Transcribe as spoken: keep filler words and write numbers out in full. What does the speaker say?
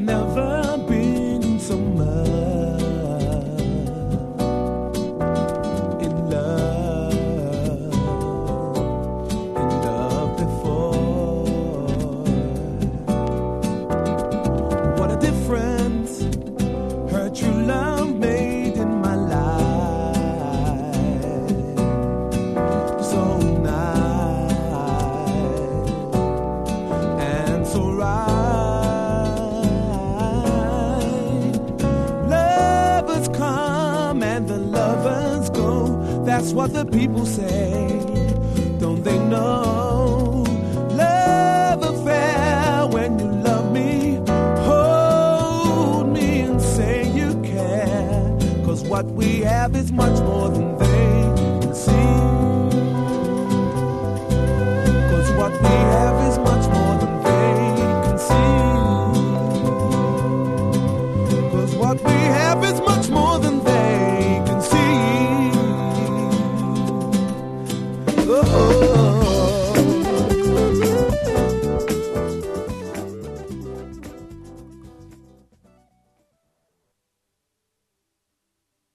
never been so much in love, in love before. What a difference her true love made in my life. So nice and so right. Lovers come and the lovers go. That's what the people say. Don't they know? Love affair when you love me. Hold me and say you care. 'Cause what we have is much more than they can see. 'Cause what we have is much more than they can see. 'Cause what we have is much more than they can see. Oh, oh, oh.